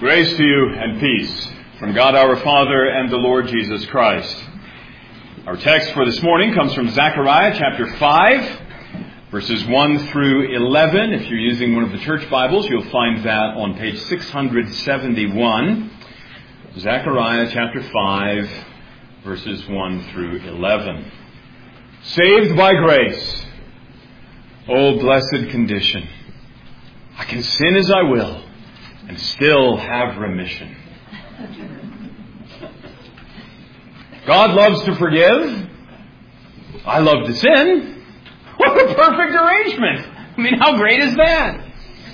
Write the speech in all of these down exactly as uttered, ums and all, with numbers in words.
Grace to you and peace from God our Father and the Lord Jesus Christ. Our text for this morning comes from Zechariah chapter five, verses one through eleven. If you're using one of the church Bibles, you'll find that on page six seventy-one. Zechariah chapter five, verses one through eleven. Saved by grace, O blessed condition. I can sin as I will and still have remission. God loves to forgive. I love to sin. What a perfect arrangement. I mean, how great is that?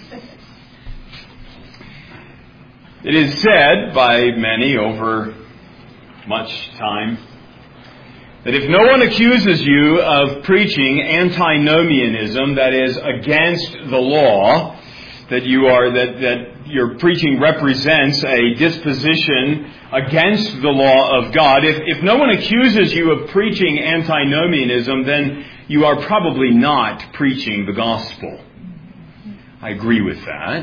It is said by many over much time that if no one accuses you of preaching antinomianism, that is, against the law, that you are that, that your preaching represents a disposition against the law of God. If, if no one accuses you of preaching antinomianism, then you are probably not preaching the gospel. I agree with that.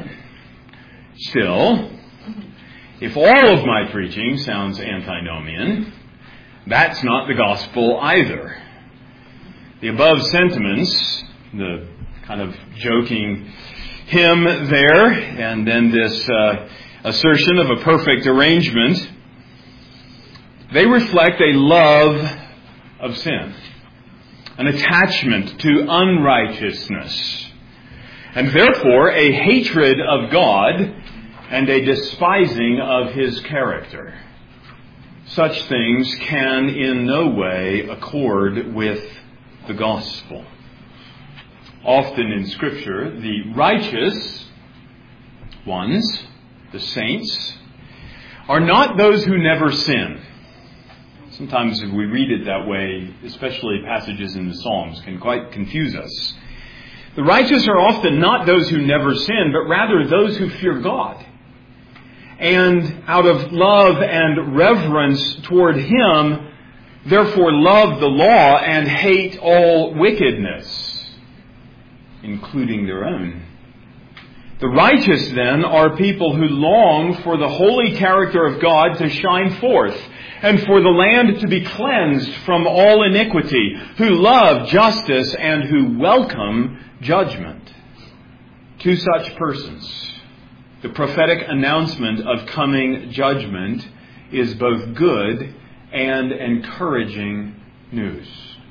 Still, if all of my preaching sounds antinomian, that's not the gospel either. The above sentiments, the kind of joking hymn there, and then this uh, assertion of a perfect arrangement, they reflect a love of sin, an attachment to unrighteousness, and therefore a hatred of God and a despising of His character. Such things can in no way accord with the gospel. Often in Scripture, the righteous ones, the saints, are not those who never sin. Sometimes if we read it that way, especially passages in the Psalms, can quite confuse us. The righteous are often not those who never sin, but rather those who fear God. And out of love and reverence toward Him, therefore love the law and hate all wickedness, including their own. The righteous, then, are people who long for the holy character of God to shine forth, and for the land to be cleansed from all iniquity, who love justice and who welcome judgment. To such persons, the prophetic announcement of coming judgment is both good and encouraging news.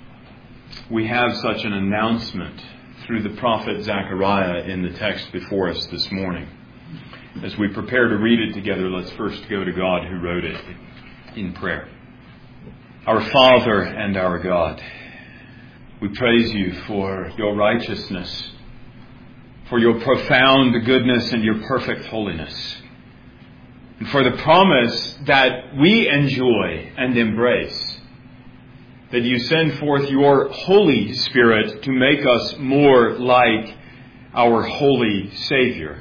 We have such an announcement through the prophet Zechariah in the text before us this morning. As we prepare to read it together, let's first go to God who wrote it in prayer. Our Father and our God, we praise you for your righteousness, for your profound goodness and your perfect holiness, and for the promise that we enjoy and embrace, that you send forth your Holy Spirit to make us more like our holy Savior,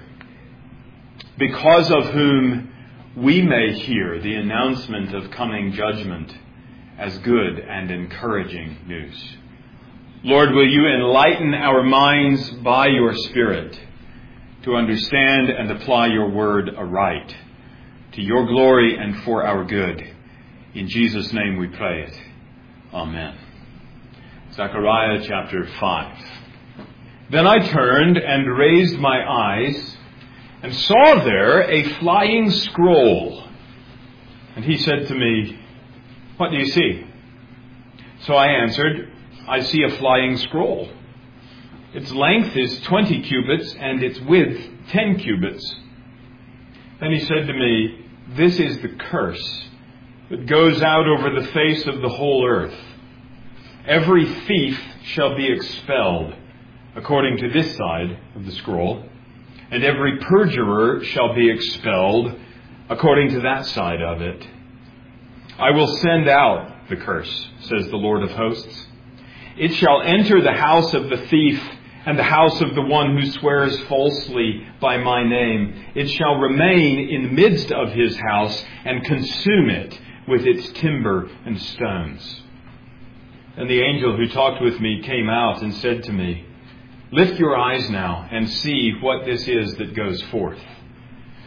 because of whom we may hear the announcement of coming judgment as good and encouraging news. Lord, will you enlighten our minds by your Spirit to understand and apply your word aright, to your glory and for our good. In Jesus' name we pray it. Amen. Zechariah chapter five. Then I turned and raised my eyes and saw there a flying scroll. And he said to me, "What do you see?" So I answered, "I see a flying scroll. Its length is twenty cubits and its width ten cubits." Then he said to me, "This is the curse that goes out over the face of the whole earth. Every thief shall be expelled, according to this side of the scroll, and every perjurer shall be expelled, according to that side of it. I will send out the curse, says the Lord of hosts. It shall enter the house of the thief and the house of the one who swears falsely by my name. It shall remain in the midst of his house and consume it with its timber and stones." And the angel who talked with me came out and said to me, "Lift your eyes now and see what this is that goes forth."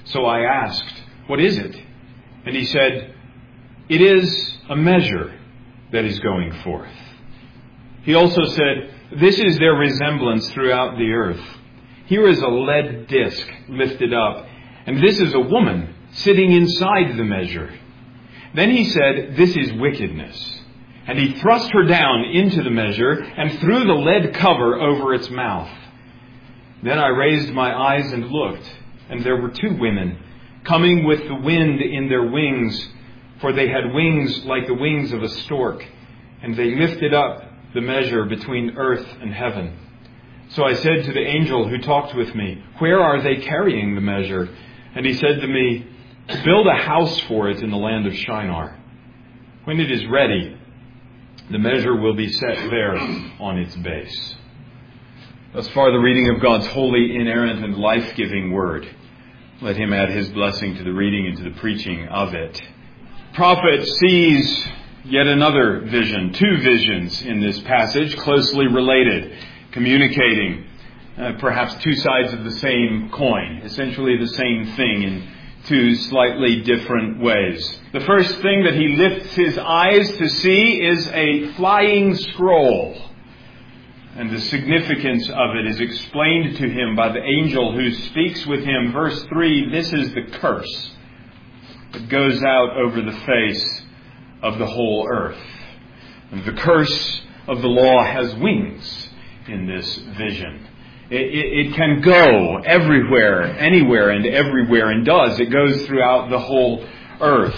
So I asked, "What is it?" And he said, "It is a measure that is going forth." He also said, "This is their resemblance throughout the earth. Here is a lead disc lifted up, and this is a woman sitting inside the measure." Then he said, "This is wickedness." And he thrust her down into the measure and threw the lead cover over its mouth. Then I raised my eyes and looked, and there were two women coming with the wind in their wings, for they had wings like the wings of a stork, and they lifted up the measure between earth and heaven. So I said to the angel who talked with me, "Where are they carrying the measure?" And he said to me, "Build a house for it in the land of Shinar. When it is ready, the measure will be set there on its base." Thus far the reading of God's holy, inerrant, and life-giving word. Let him add his blessing to the reading and to the preaching of it. Prophet sees yet another vision, two visions in this passage, closely related, communicating uh, perhaps two sides of the same coin, essentially the same thing in two slightly different ways. The first thing that he lifts his eyes to see is a flying scroll. And the significance of it is explained to him by the angel who speaks with him. Verse three, this is the curse that goes out over the face of the whole earth. And the curse of the law has wings in this vision. It, it, it can go everywhere, anywhere and everywhere, and does. It goes throughout the whole earth.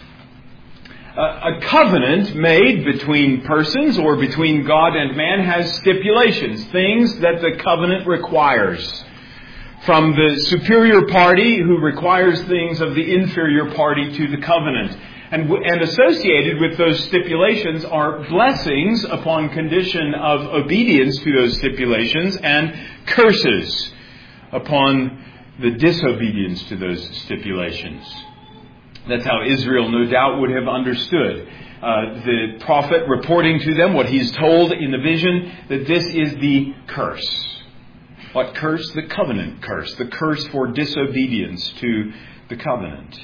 A covenant made between persons or between God and man has stipulations, things that the covenant requires. From the superior party who requires things of the inferior party to the covenant. And, and associated with those stipulations are blessings upon condition of obedience to those stipulations and curses upon the disobedience to those stipulations. That's how Israel no doubt would have understood. Uh, the prophet reporting to them what he's told in the vision, that this is the curse. What curse? The covenant curse. The curse for disobedience to the covenant.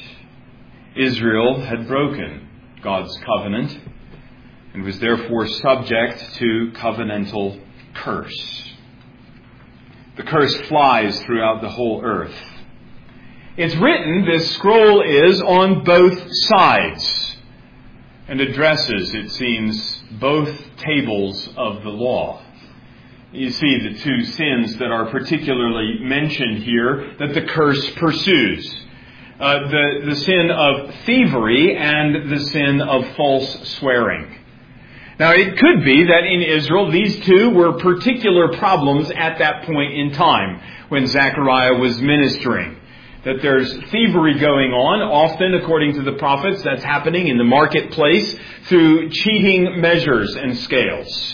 Israel had broken God's covenant and was therefore subject to covenantal curse. The curse flies throughout the whole earth. It's written, this scroll is on both sides and addresses, it seems, both tables of the law. You see the two sins that are particularly mentioned here that the curse pursues. Uh, the, the sin of thievery and the sin of false swearing. Now, it could be that in Israel, these two were particular problems at that point in time when Zechariah was ministering. That there's thievery going on, often, according to the prophets, that's happening in the marketplace through cheating measures and scales.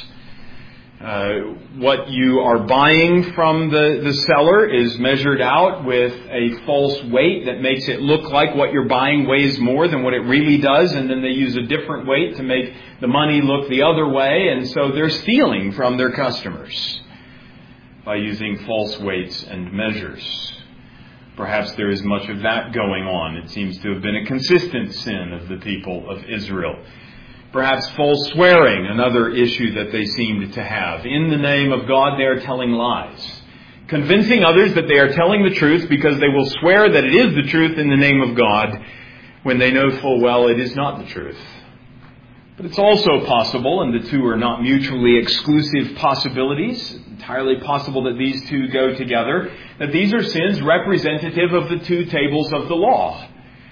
Uh, what you are buying from the, the seller is measured out with a false weight that makes it look like what you're buying weighs more than what it really does, and then they use a different weight to make the money look the other way, and so they're stealing from their customers by using false weights and measures. Perhaps there is much of that going on. It seems to have been a consistent sin of the people of Israel. Perhaps false swearing, another issue that they seemed to have. In the name of God, they are telling lies. Convincing others that they are telling the truth because they will swear that it is the truth in the name of God when they know full well it is not the truth. But it's also possible, and the two are not mutually exclusive possibilities, entirely possible that these two go together, that these are sins representative of the two tables of the law.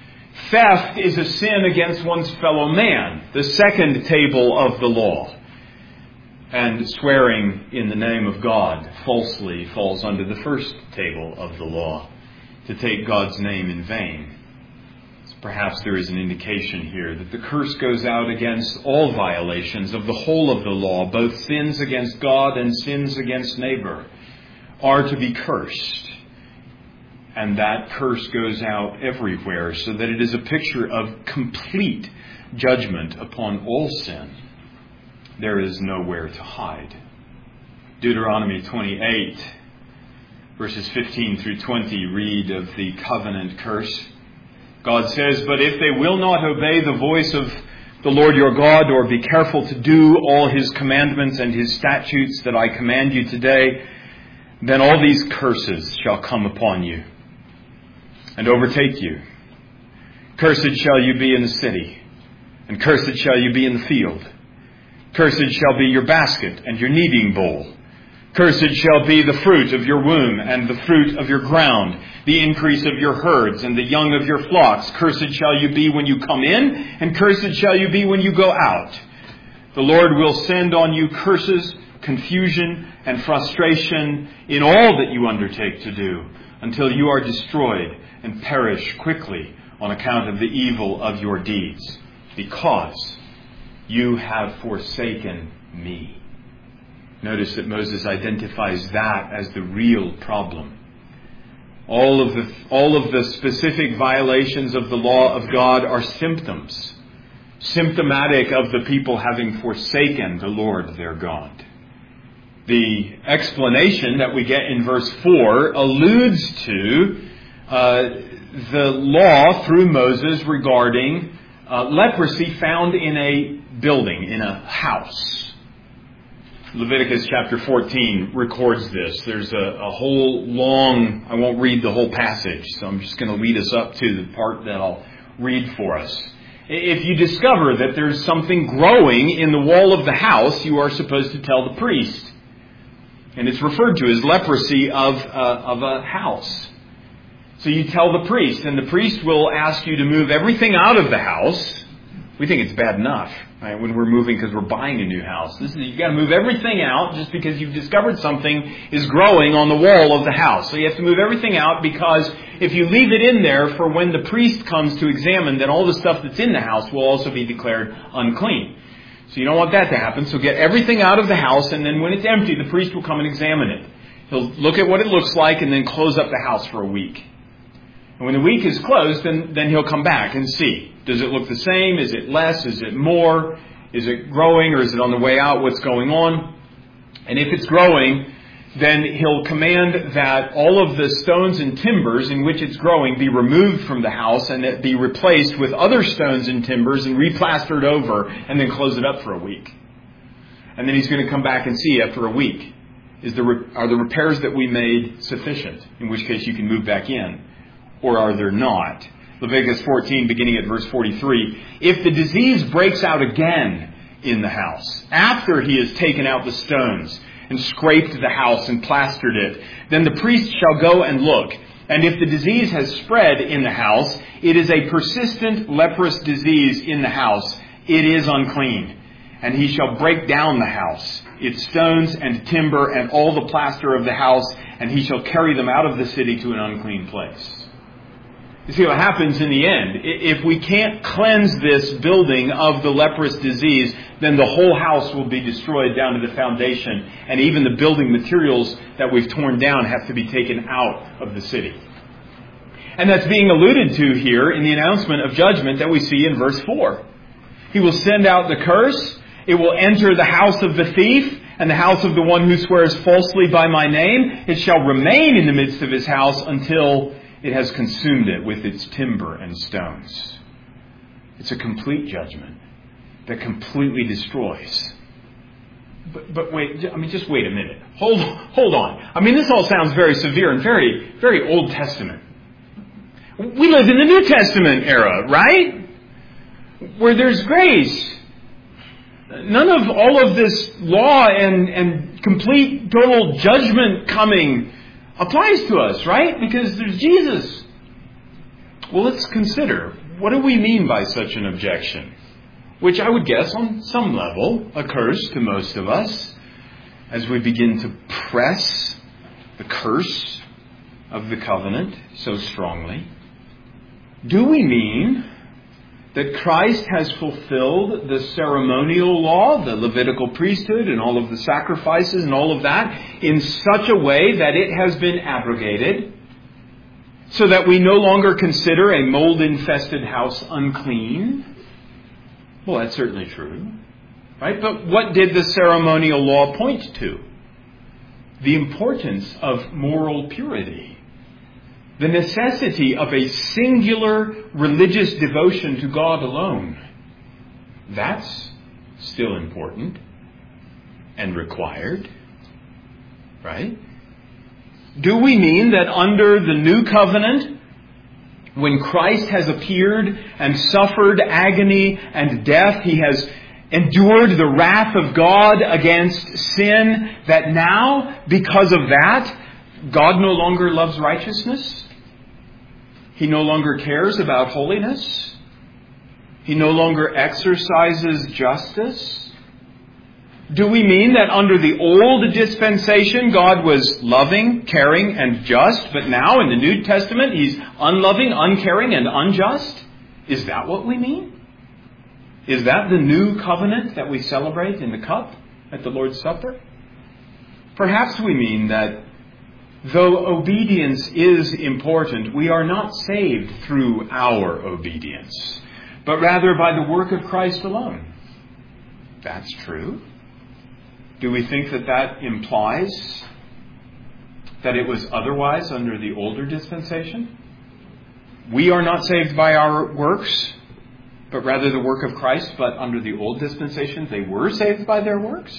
Theft is a sin against one's fellow man, the second table of the law. And swearing in the name of God falsely falls under the first table of the law, to take God's name in vain. Perhaps there is an indication here that the curse goes out against all violations of the whole of the law, both sins against God and sins against neighbor are to be cursed. And that curse goes out everywhere, so that it is a picture of complete judgment upon all sin. There is nowhere to hide. Deuteronomy twenty-eight, Verses fifteen through twenty read of the covenant curse. God says, "But if they will not obey the voice of the Lord your God, or be careful to do all his commandments and his statutes that I command you today, then all these curses shall come upon you and overtake you. Cursed shall you be in the city, and cursed shall you be in the field. Cursed shall be your basket and your kneading bowl. Cursed shall be the fruit of your womb and the fruit of your ground, the increase of your herds and the young of your flocks. Cursed shall you be when you come in, and cursed shall you be when you go out. The Lord will send on you curses, confusion, and frustration in all that you undertake to do, until you are destroyed and perish quickly on account of the evil of your deeds, because you have forsaken me." Notice that Moses identifies that as the real problem. All of the, all of the specific violations of the law of God are symptoms, symptomatic of the people having forsaken the Lord their God. The explanation that we get in verse four alludes to uh, the law through Moses regarding uh, leprosy found in a building, in a house. Leviticus chapter fourteen records this. There's a, a whole long, I won't read the whole passage, so I'm just going to lead us up to the part that I'll read for us. If you discover that there's something growing in the wall of the house, you are supposed to tell the priest. And it's referred to as leprosy of, uh, of a house. So you tell the priest, and the priest will ask you to move everything out of the house. We think it's bad enough, right, when we're moving because we're buying a new house. This is, you've got to move everything out just because you've discovered something is growing on the wall of the house. So you have to move everything out, because if you leave it in there for when the priest comes to examine, then all the stuff that's in the house will also be declared unclean. So you don't want that to happen. So get everything out of the house, and then when it's empty, the priest will come and examine it. He'll look at what it looks like and then close up the house for a week. And when the week is closed, then, then he'll come back and see. Does it look the same? Is it less? Is it more? Is it growing, or is it on the way out? What's going on? And if it's growing, then he'll command that all of the stones and timbers in which it's growing be removed from the house, and it be replaced with other stones and timbers and replastered over, and then close it up for a week. And then he's going to come back and see after a week. Is the, are the repairs that we made sufficient? In which case you can move back in. Or are there not? Leviticus fourteen, beginning at verse forty-three. If the disease breaks out again in the house, after he has taken out the stones and scraped the house and plastered it, then the priest shall go and look. And if the disease has spread in the house, it is a persistent leprous disease in the house. It is unclean. And he shall break down the house, its stones and timber and all the plaster of the house, and he shall carry them out of the city to an unclean place. You see what happens in the end. If we can't cleanse this building of the leprous disease, then the whole house will be destroyed down to the foundation. And even the building materials that we've torn down have to be taken out of the city. And that's being alluded to here in the announcement of judgment that we see in verse four. He will send out the curse. It will enter the house of the thief and the house of the one who swears falsely by my name. It shall remain in the midst of his house until it has consumed it with its timber and stones. It's a complete judgment that completely destroys. But, but wait, I mean, just wait a minute. Hold, hold on. I mean, this all sounds very severe and very, very Old Testament. We live in the New Testament era, right? Where there's grace. None of all of this law and, and complete total judgment coming applies to us, right? Because there's Jesus. Well, let's consider, what do we mean by such an objection? Which I would guess on some level occurs to most of us as we begin to press the curse of the covenant so strongly. Do we mean that Christ has fulfilled the ceremonial law, the Levitical priesthood, and all of the sacrifices and all of that in such a way that it has been abrogated, so that we no longer consider a mold-infested house unclean? Well, that's certainly true, right? But what did the ceremonial law point to? the importance of moral purity, the necessity of a singular religious devotion to God alone. That's still important and required, right? Do we mean that under the new covenant, when Christ has appeared and suffered agony and death, he has endured the wrath of God against sin, that now, because of that, God no longer loves righteousness? He no longer cares about holiness? He no longer exercises justice? Do we mean that under the old dispensation, God was loving, caring, and just, but now in the New Testament, He's unloving, uncaring, and unjust? Is that what we mean? Is that the new covenant that we celebrate in the cup at the Lord's Supper? Perhaps we mean that though obedience is important, we are not saved through our obedience, but rather by the work of Christ alone. That's true. Do we think that that implies that it was otherwise under the older dispensation? We are not saved by our works, but rather the work of Christ, but under the old dispensation they were saved by their works?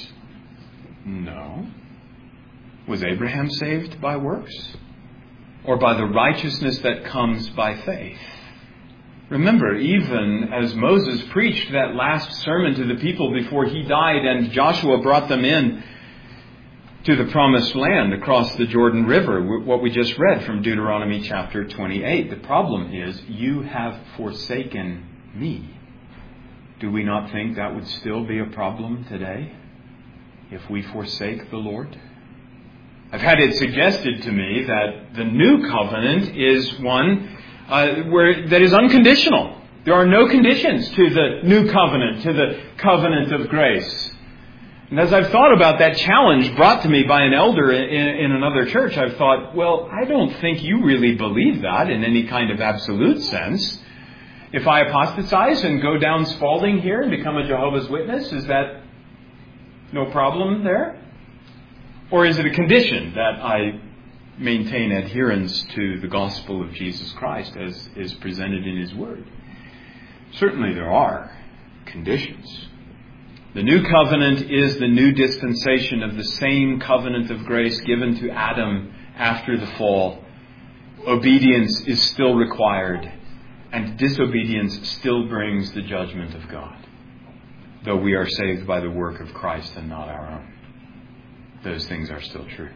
No. Was Abraham saved by works? Or by the righteousness that comes by faith? Remember, even as Moses preached that last sermon to the people before he died and Joshua brought them in to the promised land across the Jordan River, what we just read from Deuteronomy chapter twenty-eight. The problem is, you have forsaken me. Do we not think that would still be a problem today if we forsake the Lord? I've had it suggested to me that the new covenant is one Uh, where that is unconditional. There are no conditions to the new covenant, to the covenant of grace. And as I've thought about that challenge brought to me by an elder in, in another church, I've thought, well, I don't think you really believe that in any kind of absolute sense. If I apostatize and go down Spalding here and become a Jehovah's Witness, is that no problem there? Or is it a condition that I maintain adherence to the gospel of Jesus Christ as is presented in His Word? Certainly there are conditions. The new covenant is the new dispensation of the same covenant of grace given to Adam after the fall. Obedience is still required, and disobedience still brings the judgment of God, though we are saved by the work of Christ and not our own. Those things are still true.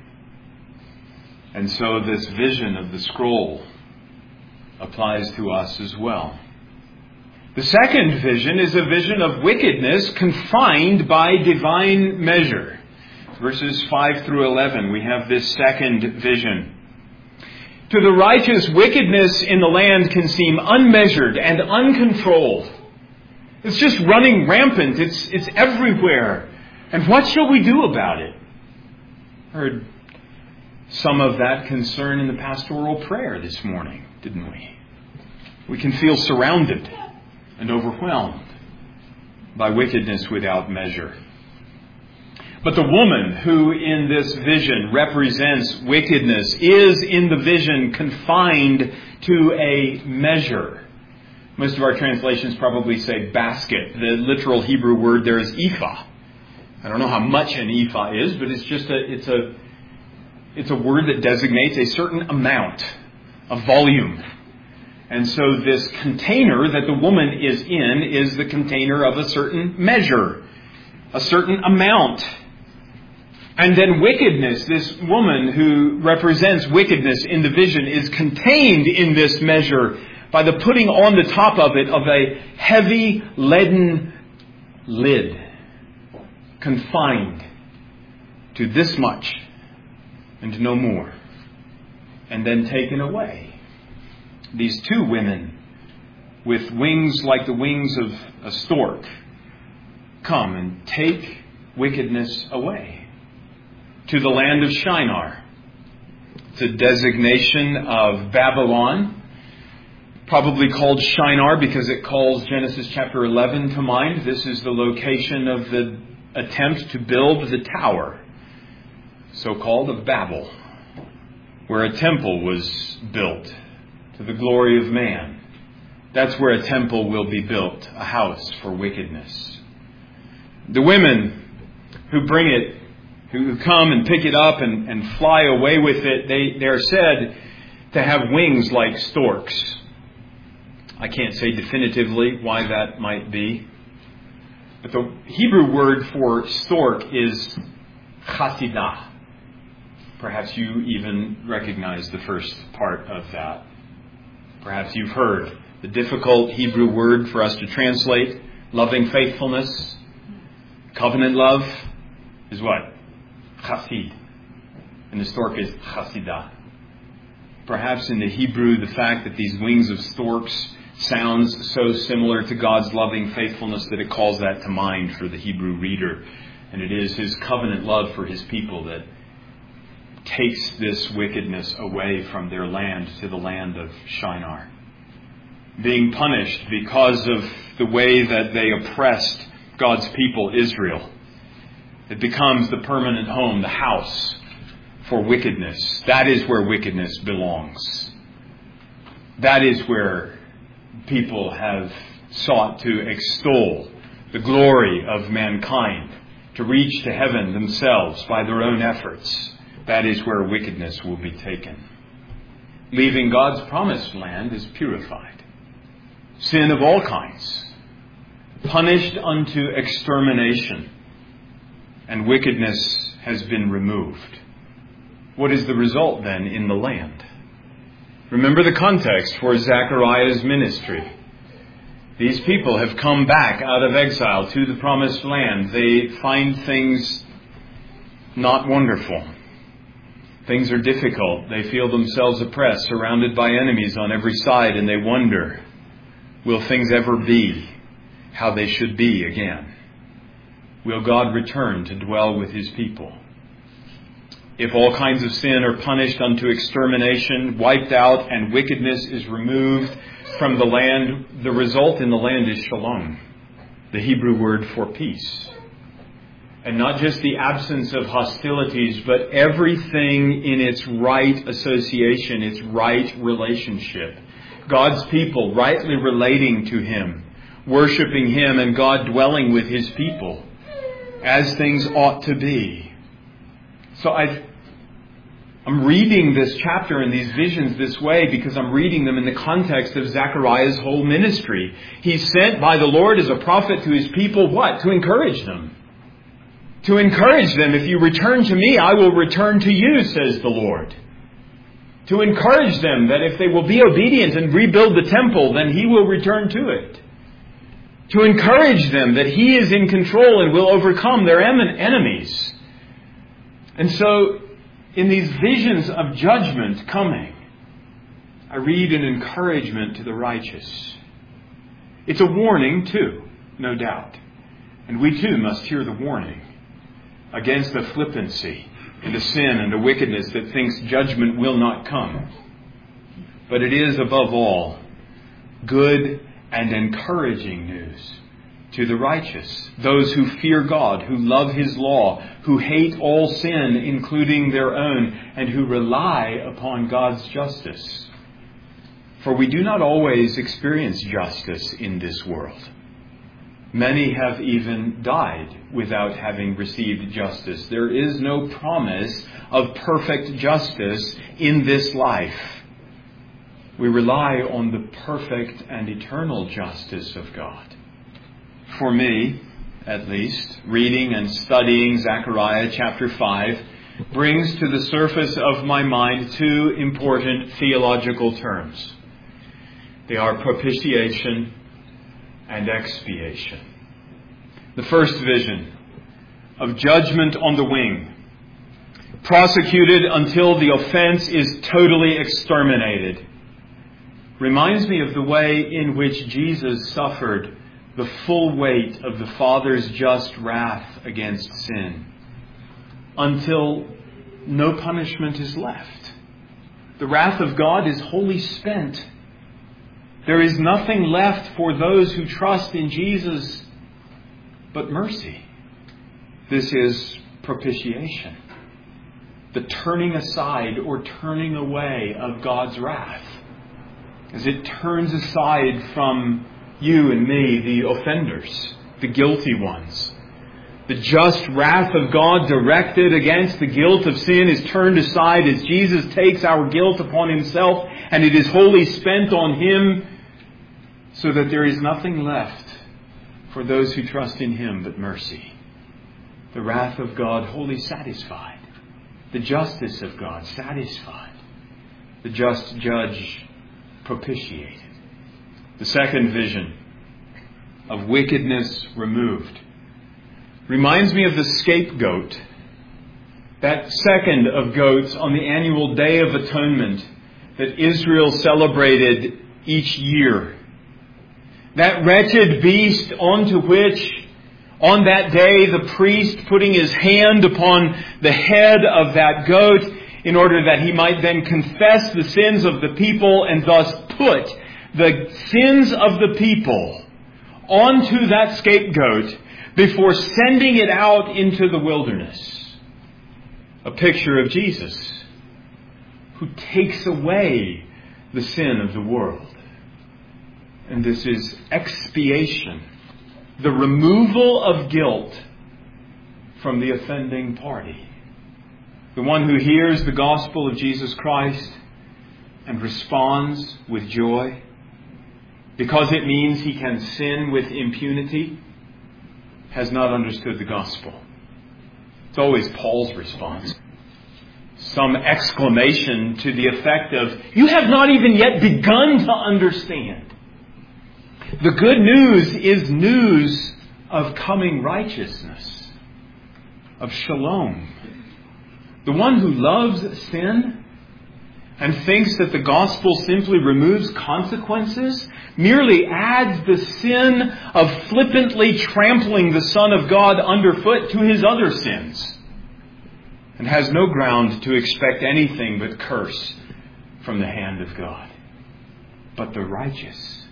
And so this vision of the scroll applies to us as well. The second vision is a vision of wickedness confined by divine measure. Verses five through eleven, we have this second vision. To the righteous, wickedness in the land can seem unmeasured and uncontrolled. It's just running rampant. It's, it's everywhere. And what shall we do about it? Heard some of that concern in the pastoral prayer this morning, didn't we? We can feel surrounded and overwhelmed by wickedness without measure. But the woman who in this vision represents wickedness is in the vision confined to a measure. Most of our translations probably say basket. The literal Hebrew word there is ephah. I don't know how much an ephah is, but it's just a, it's a, It's a word that designates a certain amount, a volume. And so this container that the woman is in is the container of a certain measure, a certain amount. And then wickedness, this woman who represents wickedness in the vision, is contained in this measure by the putting on the top of it of a heavy leaden lid, confined to this much and no more, and then taken away. These two women, with wings like the wings of a stork, come and take wickedness away to the land of Shinar. It's a designation of Babylon, probably called Shinar because it calls Genesis chapter eleven to mind. This is the location of the attempt to build the tower. so-called of Babel, where a temple was built to the glory of man. That's where a temple will be built, a house for wickedness. The women who bring it, who come and pick it up and, and fly away with it, they, they're said to have wings like storks. I can't say definitively why that might be. But the Hebrew word for stork is chasidah. Perhaps you even recognize the first part of that. Perhaps you've heard the difficult Hebrew word for us to translate loving faithfulness, covenant love, is what? Chasid. And the stork is chasidah. Perhaps in the Hebrew, the fact that these wings of storks sounds so similar to God's loving faithfulness that it calls that to mind for the Hebrew reader. And it is His covenant love for His people that takes this wickedness away from their land to the land of Shinar. Being punished because of the way that they oppressed God's people, Israel. It becomes the permanent home, the house for wickedness. That is where wickedness belongs. That is where people have sought to extol the glory of mankind, to reach to heaven themselves by their own efforts. That is where wickedness will be taken. Leaving God's promised land is purified. Sin of all kinds, punished unto extermination, and wickedness has been removed. What is the result then in the land? Remember the context for Zechariah's ministry. These people have come back out of exile to the promised land. They find things not wonderful. Things are difficult. They feel themselves oppressed, surrounded by enemies on every side, and they wonder, will things ever be how they should be again? Will God return to dwell with His people? If all kinds of sin are punished unto extermination, wiped out, and wickedness is removed from the land, the result in the land is shalom, the Hebrew word for peace. And not just the absence of hostilities, but everything in its right association, its right relationship. God's people rightly relating to Him, worshiping Him, and God dwelling with His people as things ought to be. So I've I'm reading this chapter and these visions this way because I'm reading them in the context of Zechariah's whole ministry. He's sent by the Lord as a prophet to His people, what? To encourage them. To encourage them, if you return to me, I will return to you, says the Lord. To encourage them that if they will be obedient and rebuild the temple, then He will return to it. To encourage them that He is in control and will overcome their enemies. And so, in these visions of judgment coming, I read an encouragement to the righteous. It's a warning too, no doubt. And we too must hear the warning against the flippancy and the sin and the wickedness that thinks judgment will not come. But it is above all good and encouraging news to the righteous, those who fear God, who love His law, who hate all sin, including their own, and who rely upon God's justice. For we do not always experience justice in this world. Many have even died without having received justice. There is no promise of perfect justice in this life. We rely on the perfect and eternal justice of God. For me, at least, reading and studying Zechariah chapter five brings to the surface of my mind two important theological terms. They are propitiation and expiation. The first vision of judgment on the wing, prosecuted until the offense is totally exterminated, reminds me of the way in which Jesus suffered the full weight of the Father's just wrath against sin until no punishment is left. The wrath of God is wholly spent. There is nothing left for those who trust in Jesus but mercy. This is propitiation. the turning aside or turning away of God's wrath. As it turns aside from you and me, the offenders, the guilty ones. The just wrath of God directed against the guilt of sin is turned aside as Jesus takes our guilt upon himself, and it is wholly spent on him, so that there is nothing left for those who trust in him but mercy. The wrath of God wholly satisfied. The justice of God satisfied. The just judge propitiated. The second vision of wickedness removed reminds me of the scapegoat, that second of goats on the annual Day of Atonement that Israel celebrated each year. That wretched beast onto which, on that day, the priest putting his hand upon the head of that goat in order that he might then confess the sins of the people and thus put the sins of the people onto that scapegoat before sending it out into the wilderness. A picture of Jesus, who takes away the sin of the world. And this is expiation, the removal of guilt from the offending party. The one who hears the gospel of Jesus Christ and responds with joy because it means he can sin with impunity has not understood the gospel. It's always Paul's response. Some exclamation to the effect of, "You have not even yet begun to understand." The good news is news of coming righteousness, of shalom. The one who loves sin and thinks that the gospel simply removes consequences, merely adds the sin of flippantly trampling the Son of God underfoot to his other sins, and has no ground to expect anything but curse from the hand of God. But the righteous,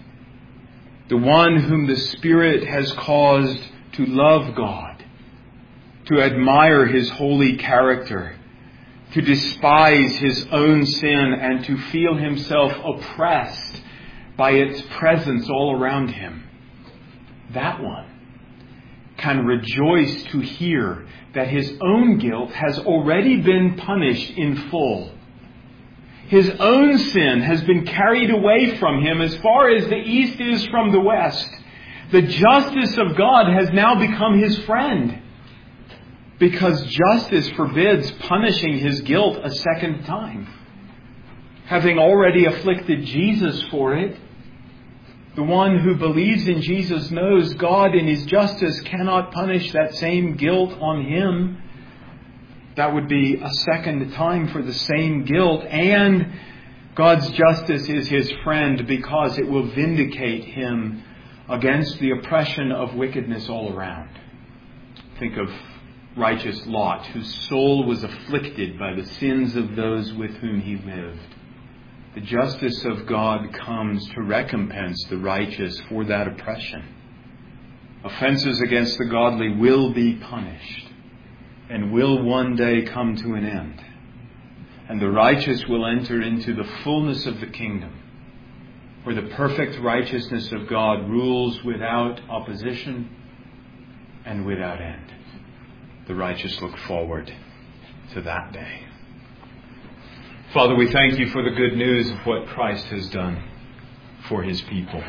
the one whom the Spirit has caused to love God, to admire his holy character, to despise his own sin, and to feel himself oppressed by its presence all around him, that one can rejoice to hear that his own guilt has already been punished in full. His own sin has been carried away from him as far as the east is from the west. The justice of God has now become his friend, because justice forbids punishing his guilt a second time. Having already afflicted Jesus for it, the one who believes in Jesus knows God in his justice cannot punish that same guilt on him. That would be a second time for the same guilt. And God's justice is his friend because it will vindicate him against the oppression of wickedness all around. Think of righteous Lot, whose soul was afflicted by the sins of those with whom he lived. The justice of God comes to recompense the righteous for that oppression. Offenses against the godly will be punished and will one day come to an end. And the righteous will enter into the fullness of the kingdom, where the perfect righteousness of God rules without opposition and without end. The righteous look forward to that day. Father, we thank you for the good news of what Christ has done for his people.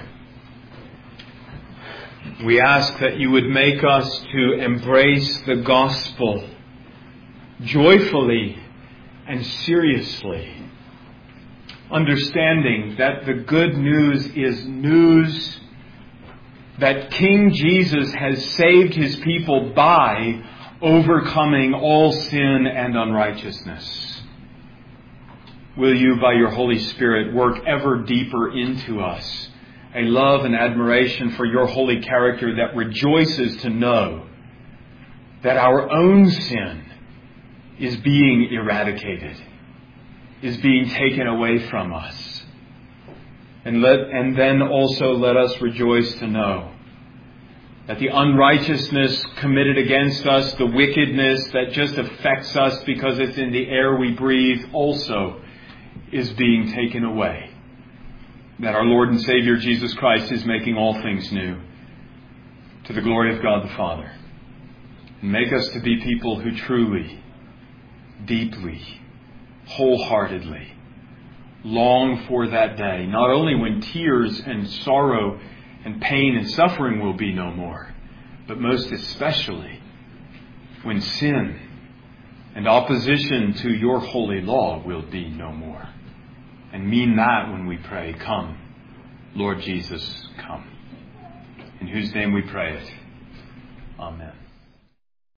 We ask that you would make us to embrace the gospel joyfully and seriously, understanding that the good news is news that King Jesus has saved his people by overcoming all sin and unrighteousness. Will you, by your Holy Spirit, work ever deeper into us a love and admiration for your holy character that rejoices to know that our own sin is being eradicated, is being taken away from us. And let, and then also let us rejoice to know that the unrighteousness committed against us, the wickedness that just affects us because it's in the air we breathe, also is being taken away. That our Lord and Savior Jesus Christ is making all things new, to the glory of God the Father. And make us to be people who truly, deeply, wholeheartedly long for that day, not only when tears and sorrow and pain and suffering will be no more, but most especially when sin and opposition to your holy law will be no more. And mean that when we pray, come, Lord Jesus, come. In whose name we pray it. Amen.